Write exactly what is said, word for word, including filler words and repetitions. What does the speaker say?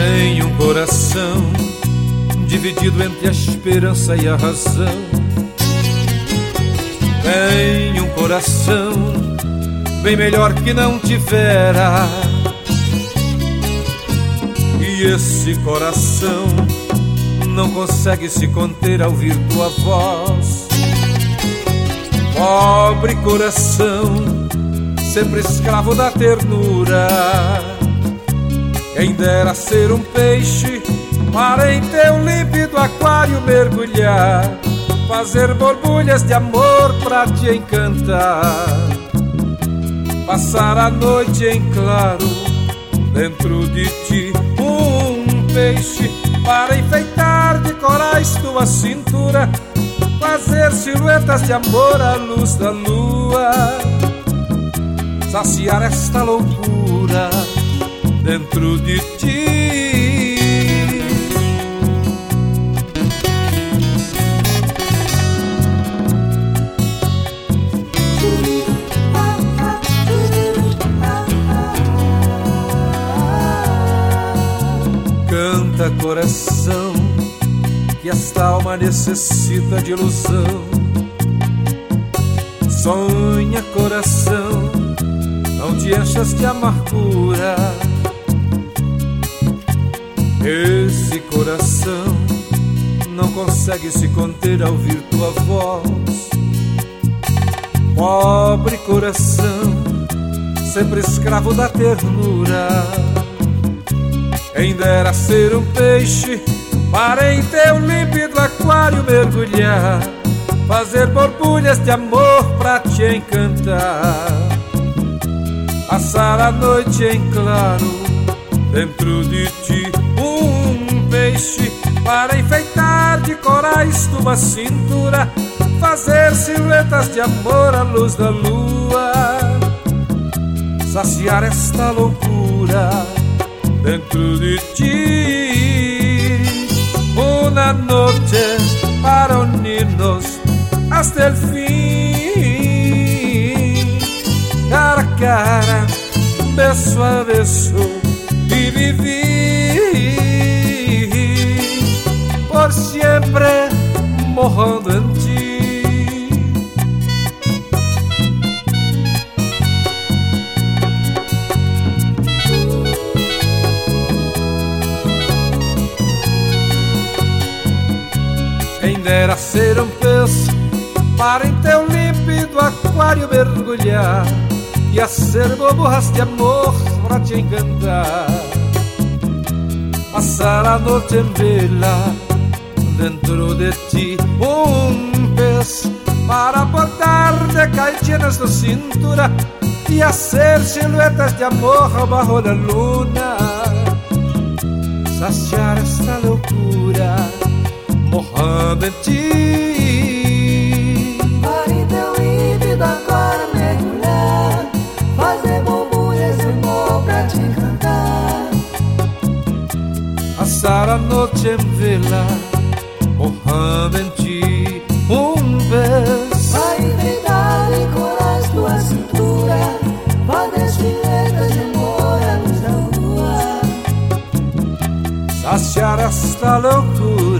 Tenho um coração dividido entre a esperança e a razão. Tenho um coração bem melhor que não tivera. E esse coração não consegue se conter ao ouvir tua voz. Pobre coração, sempre escravo da ternura. Quem dera ser um peixe para em teu límpido aquário mergulhar, fazer borbulhas de amor pra te encantar, passar a noite em claro dentro de ti. Um peixe para enfeitar de corais tua cintura, fazer silhuetas de amor à luz da lua, saciar esta loucura dentro de ti. Canta, coração, que esta alma necessita de ilusão. Sonha, coração, não te enchas de amargura. Esse coração não consegue se conter ao ouvir tua voz. Pobre coração, sempre escravo da ternura. Quem dera ser um peixe para em teu límpido aquário mergulhar, fazer borbulhas de amor pra te encantar, passar a noite em claro dentro de ti. Um peixe para enfeitar de corais tua cintura, fazer silhuetas de amor à luz da lua, saciar esta loucura dentro de ti. Una noche para unirnos hasta el fin, cara a cara, beso a beso, y vivir por siempre mojando en ti. Quem dera ser um peixe para em teu límpido aquário mergulhar, e a ser boburras de amor pra te encantar, passar a noite em vela dentro de ti. Um pez para botar de caixinhas na cintura e hacer silhuetas de amor bajo la luna, saciar esta loucura morrendo em ti. Para em teu límpido agora mergulhar, fazer borbulhas de amor pra te encantar, passar a noite em vela morrendo em ti. Um vez para enfeitar em corais tua cintura, fazer silhuetas de amor à luz da lua, saciar esta loucura